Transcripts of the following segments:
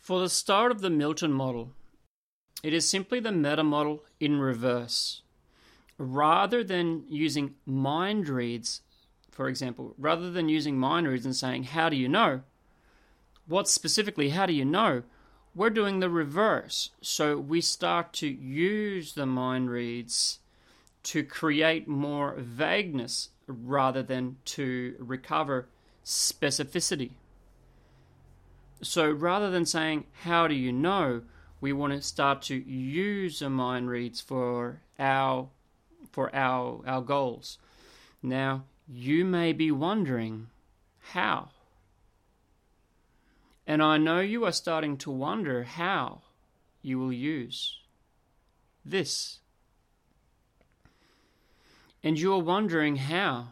For the start of the Milton model, it is simply the meta model in reverse. Rather than using mind reads, for example, rather than using mind reads and saying, how do you know? What specifically, how do you know? We're doing the reverse. So we start to use the mind reads to create more vagueness rather than to recover specificity. So rather than saying, how do you know? We want to start to use the mind reads for our goals. Now, you may be wondering, how? And I know you are starting to wonder how you will use this. And you're wondering how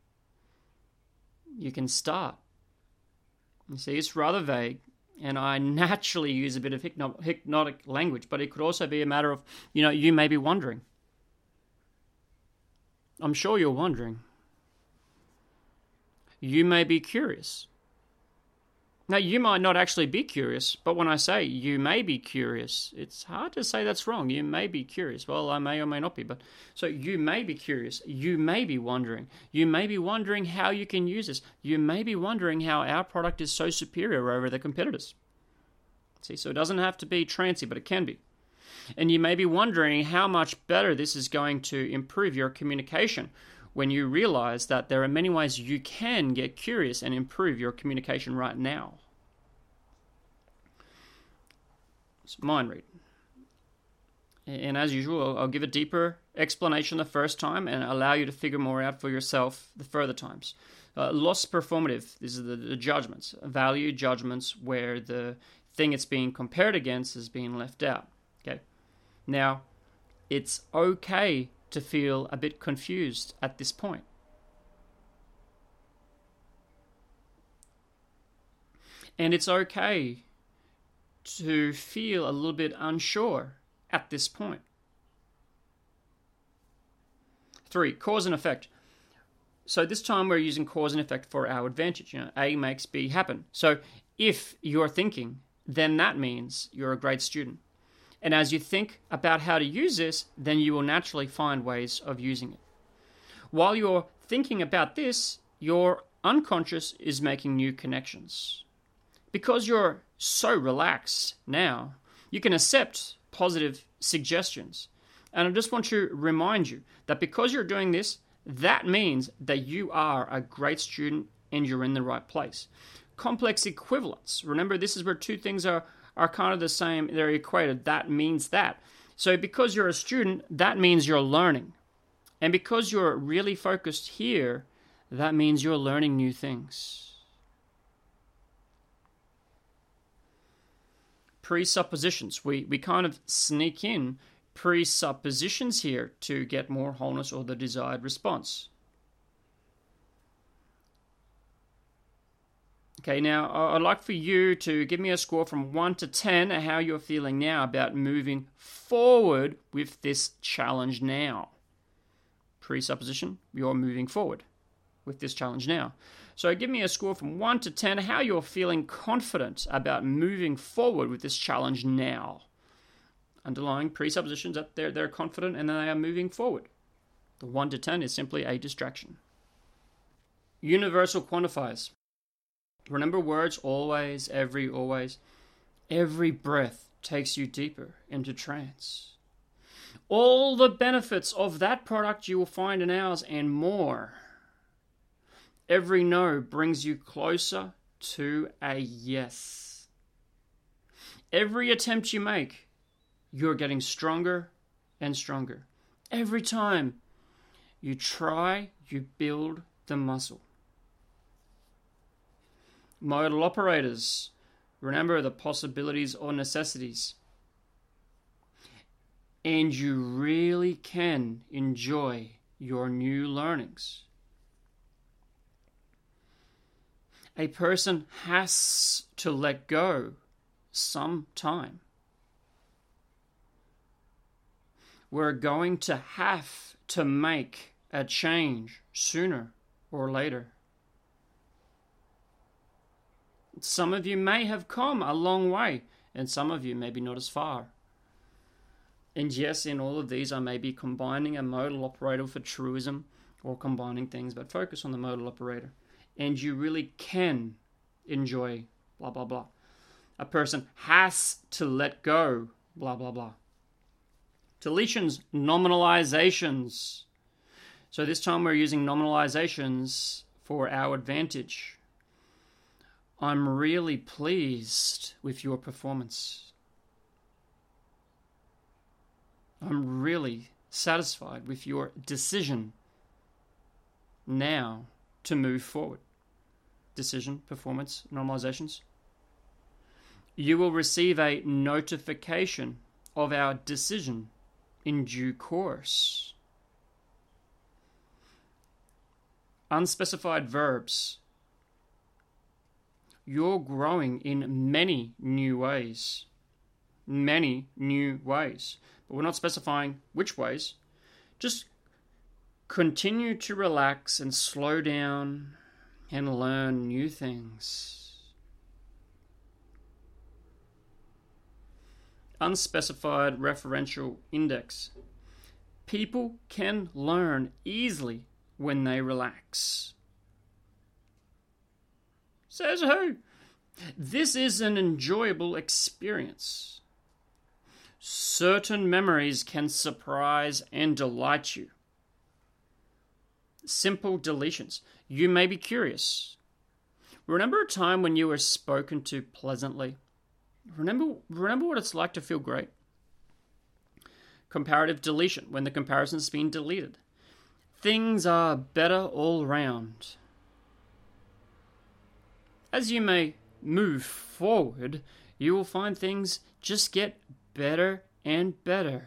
you can start. You see, it's rather vague, and I naturally use a bit of hypnotic language, but it could also be a matter of, you may be wondering. I'm sure you're wondering. You may be curious. Now, you might not actually be curious, but when I say you may be curious, it's hard to say that's wrong. You may be curious. Well, I may or may not be, but so you may be curious. You may be wondering. You may be wondering how you can use this. You may be wondering how our product is so superior over the competitors. See, so it doesn't have to be trancy, but it can be. And you may be wondering how much better this is going to improve your communication when you realize that there are many ways you can get curious and improve your communication right now. It's mind read. And as usual, I'll give a deeper explanation the first time and allow you to figure more out for yourself the further times. Loss performative, these are the judgments, value judgments where the thing it's being compared against is being left out. Okay. Now, it's okay to feel a bit confused at this point. And it's okay to feel a little bit unsure at this point. 3, cause and effect. So this time we're using cause and effect for our advantage. A makes B happen. So if you're thinking, then that means you're a great student. And as you think about how to use this, then you will naturally find ways of using it. While you're thinking about this, your unconscious is making new connections. Because you're so relaxed now, you can accept positive suggestions. And I just want to remind you that because you're doing this, that means that you are a great student and you're in the right place. Complex equivalence. Remember, this is where two things are kind of the same, they're equated. That means that. So because you're a student, that means you're learning. And because you're really focused here, that means you're learning new things. Presuppositions. We kind of sneak in presuppositions here to get more wholeness or the desired response. Okay, now I'd like for you to give me a score from 1 to 10 how you're feeling now about moving forward with this challenge now. Presupposition, you're moving forward with this challenge now. So give me a score from 1 to 10 how you're feeling confident about moving forward with this challenge now. Underlying presuppositions that they're confident and they are moving forward. The 1 to 10 is simply a distraction. Universal quantifiers. Remember words always, every, always. Every breath takes you deeper into trance. All the benefits of that product you will find in ours and more. Every no brings you closer to a yes. Every attempt you make, you're getting stronger and stronger. Every time you try, you build the muscle. Modal operators. Remember the possibilities or necessities. And you really can enjoy your new learnings. A person has to let go sometime. We're going to have to make a change sooner or later. Some of you may have come a long way and some of you maybe not as far. And yes, in all of these, I may be combining a modal operator for truism or combining things, but focus on the modal operator. And you really can enjoy blah, blah, blah. A person has to let go, blah, blah, blah. Deletions, nominalizations. So this time we're using nominalizations for our advantage. I'm really pleased with your performance. I'm really satisfied with your decision now to move forward. Decision, performance, normalizations. You will receive a notification of our decision in due course. Unspecified verbs. You're growing in many new ways. Many new ways. But we're not specifying which ways. Just continue to relax and slow down and learn new things. Unspecified referential index. People can learn easily when they relax. Says who? This is an enjoyable experience. Certain memories can surprise and delight you. Simple deletions. You may be curious. Remember a time when you were spoken to pleasantly? Remember what it's like to feel great. Comparative deletion, when the comparison's been deleted. Things are better all round. As you may move forward, you will find things just get better and better.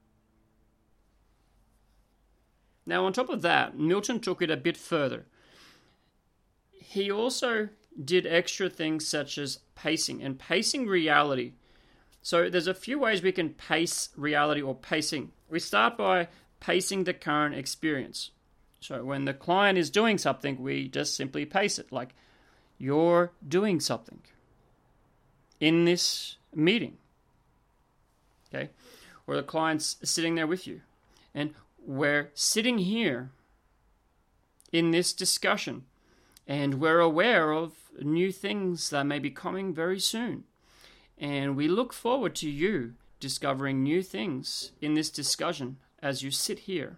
Now, on top of that, Milton took it a bit further. He also did extra things such as pacing and pacing reality. So there's a few ways we can pace reality or pacing. We start by pacing the current experience. So when the client is doing something, we just simply pace it. Like, you're doing something in this meeting. Okay? Or the client's sitting there with you. And we're sitting here in this discussion. And we're aware of new things that may be coming very soon. And we look forward to you discovering new things in this discussion as you sit here.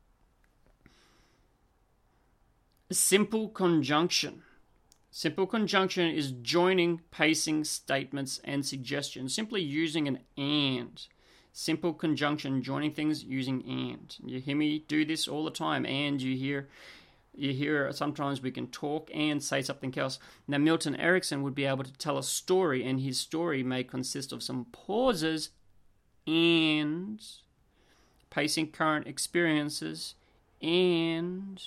Simple conjunction. Simple conjunction is joining pacing statements and suggestions, simply using an and. Simple conjunction, joining things using and. You hear me do this all the time, and you hear sometimes we can talk and say something else. Now, Milton Erickson would be able to tell a story, and his story may consist of some pauses and pacing current experiences and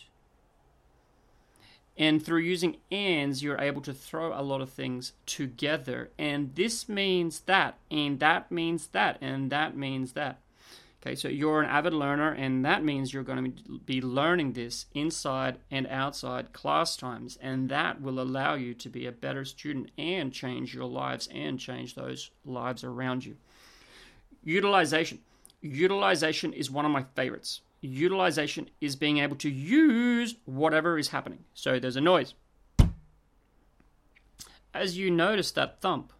through using ands, you're able to throw a lot of things together. And this means that, and that means that, and that means that. Okay, so you're an avid learner, and that means you're going to be learning this inside and outside class times, and that will allow you to be a better student and change your lives and change those lives around you. Utilization. Utilization is one of my favorites. Utilization is being able to use whatever is happening. So there's a noise. As you notice that thump,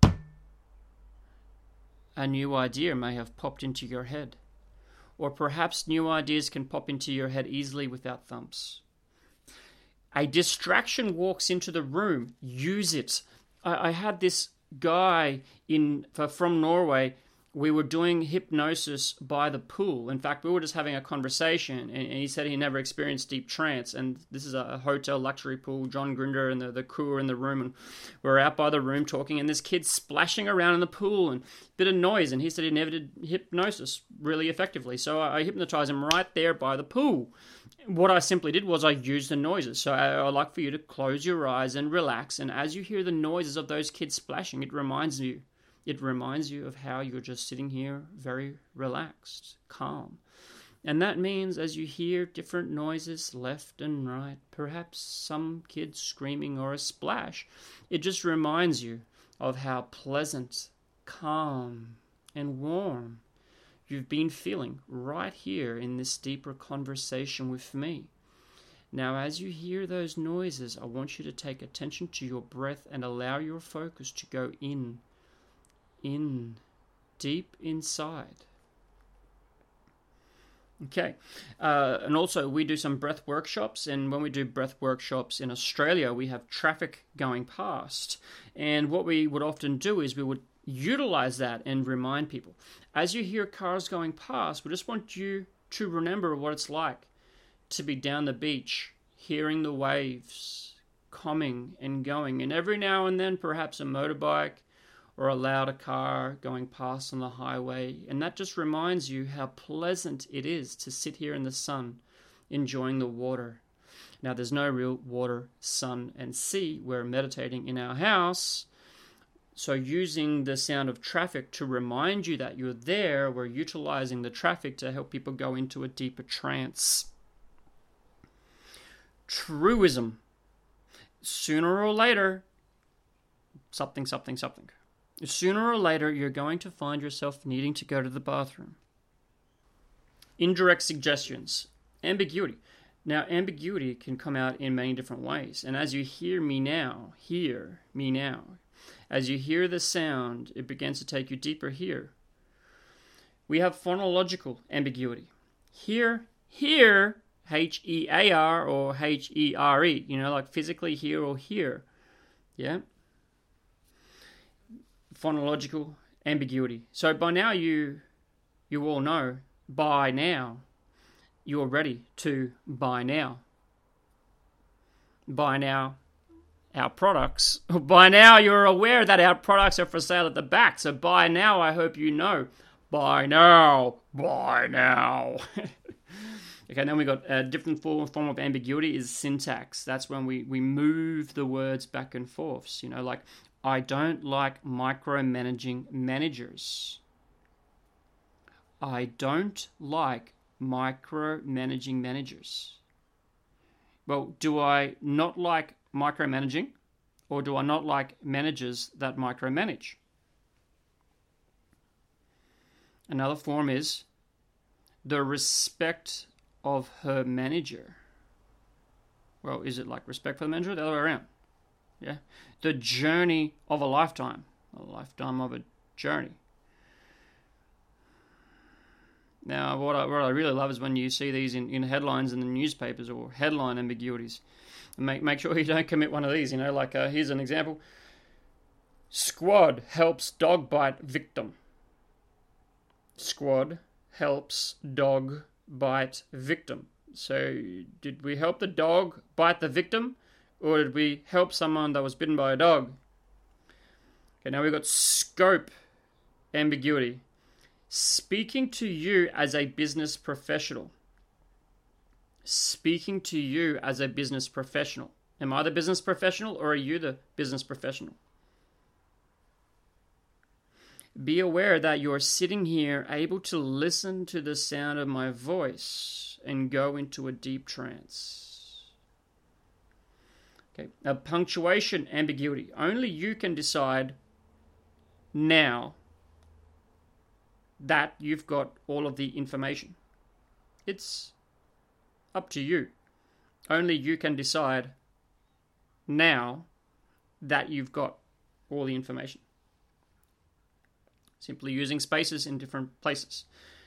a new idea may have popped into your head. Or perhaps new ideas can pop into your head easily without thumps. A distraction walks into the room. Use it. I had this guy from Norway. We were doing hypnosis by the pool. In fact, we were just having a conversation, and he said he never experienced deep trance. And this is a hotel luxury pool. John Grinder and the crew were in the room, and we were out by the room talking, and this kid's splashing around in the pool and a bit of noise. And he said he never did hypnosis really effectively. So I hypnotized him right there by the pool. What I simply did was I used the noises. So I'd like for you to close your eyes and relax. And as you hear the noises of those kids splashing, it reminds you of how you're just sitting here very relaxed, calm. And that means as you hear different noises left and right, perhaps some kid screaming or a splash, it just reminds you of how pleasant, calm and warm you've been feeling right here in this deeper conversation with me. Now, as you hear those noises, I want you to take attention to your breath and allow your focus to go in, deep inside. Okay, and also we do some breath workshops, and when we do breath workshops in Australia, we have traffic going past, and what we would often do is we would utilize that and remind people. As you hear cars going past, we just want you to remember what it's like to be down the beach, hearing the waves coming and going, and every now and then perhaps a motorbike or a louder car going past on the highway, and that just reminds you how pleasant it is to sit here in the sun, enjoying the water. Now, there's no real water, sun, and sea. We're meditating in our house, so using the sound of traffic to remind you that you're there, we're utilizing the traffic to help people go into a deeper trance. Truism. Sooner or later, something. Sooner or later, you're going to find yourself needing to go to the bathroom. Indirect suggestions. Ambiguity. Now, ambiguity can come out in many different ways. And as you hear me now, as you hear the sound, it begins to take you deeper here. We have phonological ambiguity. Here, H-E-A-R or H-E-R-E, like physically here or here. Yeah? Phonological ambiguity. So by now you all know, by now, you're ready to buy now. Buy now our products. By now you're aware that our products are for sale at the back. So by now I hope you know. Buy now. Okay, then we got a different form of ambiguity is syntax. That's when we move the words back and forth. Like, I don't like micromanaging managers. I don't like micromanaging managers. Well, do I not like micromanaging, or do I not like managers that micromanage? Another form is the respect of her manager. Well, is it like respect for the manager or the other way around? Yeah. The journey of a lifetime of a journey. Now, what I really love is when you see these in headlines in the newspapers or headline ambiguities. And make sure you don't commit one of these. Here's an example. Squad helps dog bite victim. Squad helps dog bite victim. So, did we help the dog bite the victim, or did we help someone that was bitten by a dog? Okay, now we've got scope ambiguity. Speaking to you as a business professional. Speaking to you as a business professional. Am I the business professional, or are you the business professional? Be aware that you're sitting here able to listen to the sound of my voice and go into a deep trance. Okay, a punctuation ambiguity. Only you can decide now that you've got all of the information. It's up to you. Only you can decide now that you've got all the information. Simply using spaces in different places.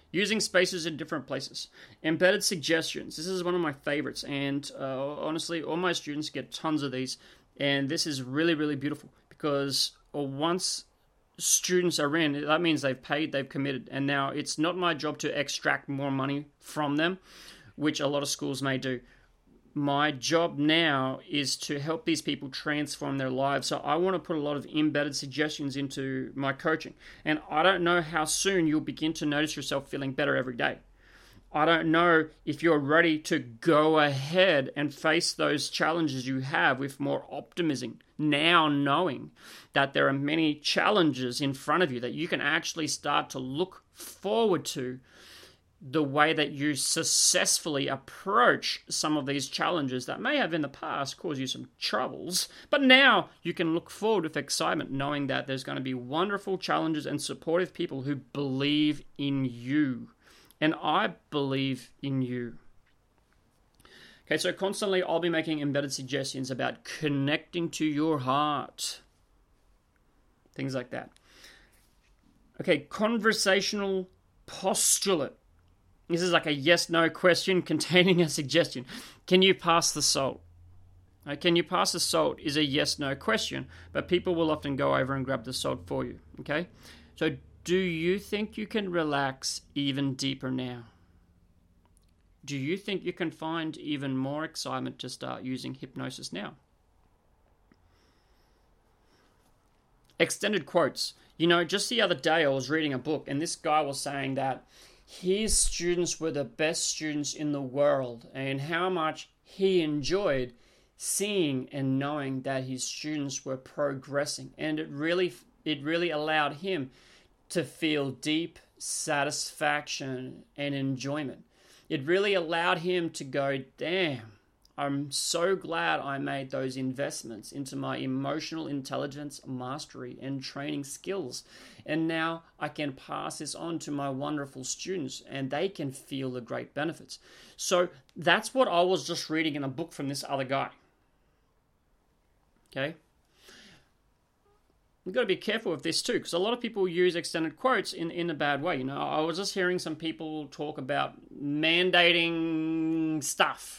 Embedded suggestions. This is one of my favorites, and honestly, all my students get tons of these, and this is really, really beautiful, because once students are in, that means they've paid, they've committed, and now it's not my job to extract more money from them, which a lot of schools may do. My job now is to help these people transform their lives. So I want to put a lot of embedded suggestions into my coaching. And I don't know how soon you'll begin to notice yourself feeling better every day. I don't know if you're ready to go ahead and face those challenges you have with more optimism, now knowing that there are many challenges in front of you that you can actually start to look forward to the way that you successfully approach some of these challenges that may have in the past caused you some troubles, but now you can look forward with excitement knowing that there's going to be wonderful challenges and supportive people who believe in you. And I believe in you. Okay, so constantly I'll be making embedded suggestions about connecting to your heart. Things like that. Okay, conversational postulate. This is like a yes-no question containing a suggestion. Can you pass the salt? Can you pass the salt is a yes-no question, but people will often go over and grab the salt for you. Okay? So do you think you can relax even deeper now? Do you think you can find even more excitement to start using hypnosis now? Extended quotes. Just the other day I was reading a book and this guy was saying that his students were the best students in the world and how much he enjoyed seeing and knowing that his students were progressing. And it really allowed him to feel deep satisfaction and enjoyment. It really allowed him to go, damn, I'm so glad I made those investments into my emotional intelligence mastery and training skills. And now I can pass this on to my wonderful students and they can feel the great benefits. So that's what I was just reading in a book from this other guy. Okay? You've got to be careful with this too, because a lot of people use extended quotes in a bad way. I was just hearing some people talk about mandating stuff.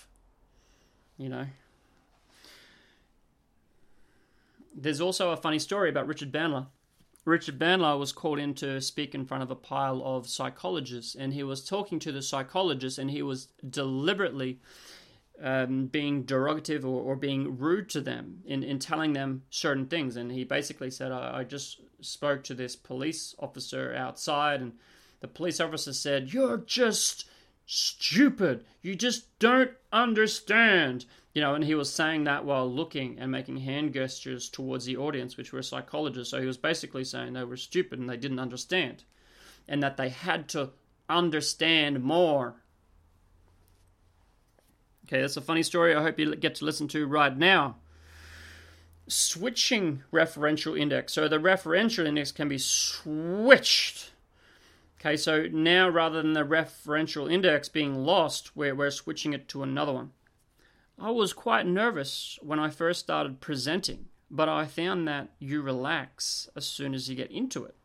There's also a funny story about Richard Bandler. Richard Bandler was called in to speak in front of a pile of psychologists, and he was talking to the psychologists, and he was deliberately being derogative or being rude to them in telling them certain things. And he basically said, I just spoke to this police officer outside, and the police officer said, you're just stupid. You just don't understand. And he was saying that while looking and making hand gestures towards the audience, which were psychologists. So he was basically saying they were stupid and they didn't understand, and that they had to understand more. Okay, that's a funny story I hope you get to listen to right now. Switching referential index. So the referential index can be switched. Okay, so now rather than the referential index being lost, we're switching it to another one. I was quite nervous when I first started presenting, but I found that you relax as soon as you get into it.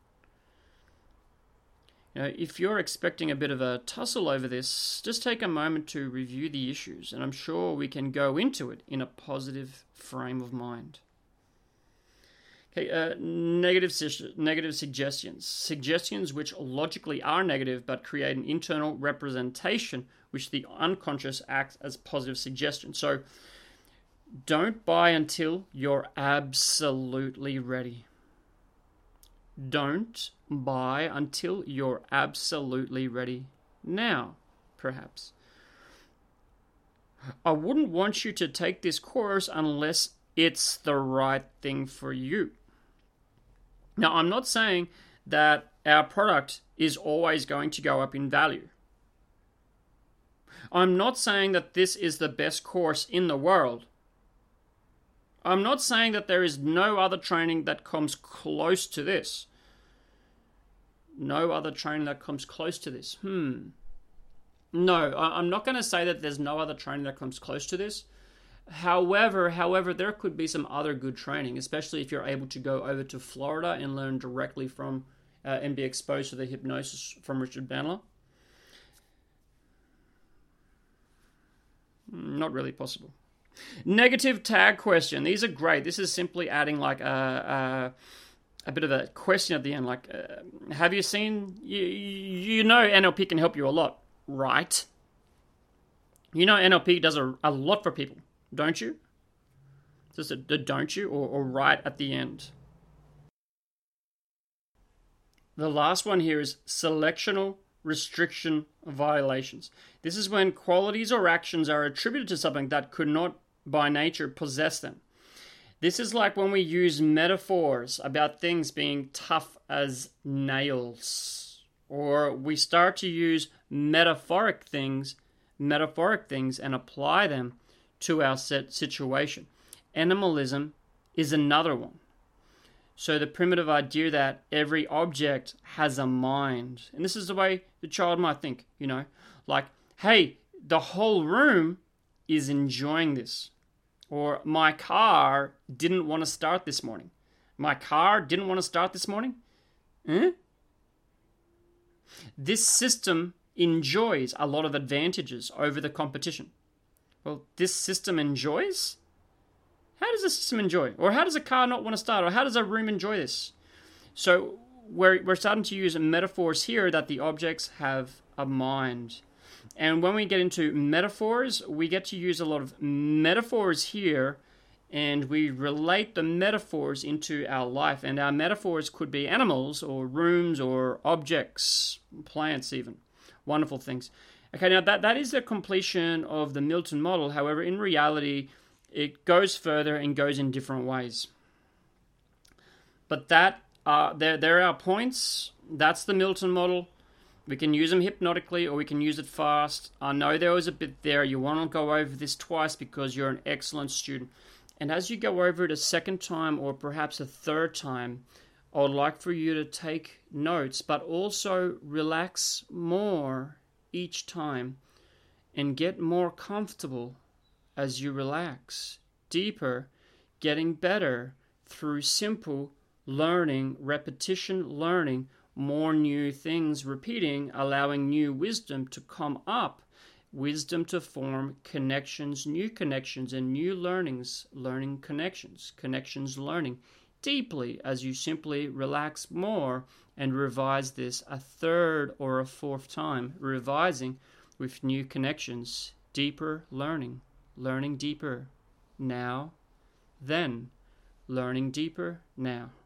If you're expecting a bit of a tussle over this, just take a moment to review the issues, and I'm sure we can go into it in a positive frame of mind. Okay, negative suggestions. Suggestions which logically are negative but create an internal representation which the unconscious acts as positive suggestions. So don't buy until you're absolutely ready. Don't buy until you're absolutely ready now, perhaps. I wouldn't want you to take this course unless it's the right thing for you. Now, I'm not saying that our product is always going to go up in value. I'm not saying that this is the best course in the world. I'm not saying that there is no other training that comes close to this. No other training that comes close to this. No, I'm not going to say that there's no other training that comes close to this. However, there could be some other good training, especially if you're able to go over to Florida and learn directly from and be exposed to the hypnosis from Richard Bandler. Not really possible. Negative tag question. These are great. This is simply adding like a bit of a question at the end. Like, have you seen, you know NLP can help you a lot, right? You know NLP does a lot for people, don't you? Just a don't you or right at the end. The last one here is selectional restriction violations. This is when qualities or actions are attributed to something that could not by nature possess them. This is like when we use metaphors about things being tough as nails. or we start to use metaphoric things and apply them to our set situation. Animalism is another one. So the primitive idea that every object has a mind, and this is the way the child might think, like, hey, the whole room is enjoying this. Or my car didn't want to start this morning. My car didn't want to start this morning? This system enjoys a lot of advantages over the competition. Well, this system enjoys? How does a system enjoy? Or how does a car not want to start? Or how does a room enjoy this? So we're starting to use metaphors here that the objects have a mind. And when we get into metaphors, we get to use a lot of metaphors here, and we relate the metaphors into our life. And our metaphors could be animals or rooms or objects, plants even. Wonderful things. Okay, now that is the completion of the Milton model. However, in reality, it goes further and goes in different ways. But there are our points. That's the Milton model. We can use them hypnotically or we can use it fast. I know there was a bit there. You want to go over this twice because you're an excellent student. And as you go over it a second time or perhaps a third time, I would like for you to take notes, but also relax more each time and get more comfortable as you relax. Deeper, getting better through simple learning, repetition learning, more new things repeating, allowing new wisdom to come up, wisdom to form connections, and new learnings, learning connections learning deeply as you simply relax more and revise this a third or a fourth time, revising with new connections, deeper learning deeper now, then learning deeper now.